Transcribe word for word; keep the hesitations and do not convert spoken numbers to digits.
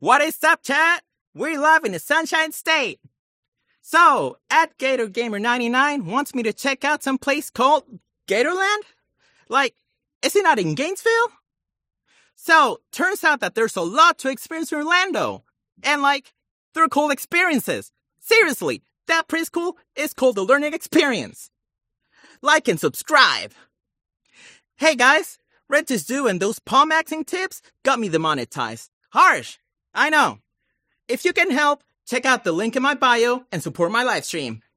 What is up, chat? We're live in the Sunshine State. So, at Gator Gamer ninety-nine wants me to check out some place called Gatorland? Like, is it not in Gainesville? So, turns out that there's a lot to experience in Orlando. And like, they're cool experiences. Seriously, that preschool is called the Learning Experience. Like and subscribe. Hey guys, Regis Do and those palm acting tips got me demonetized. Harsh, I know. If you can help, check out the link in my bio and support my live stream.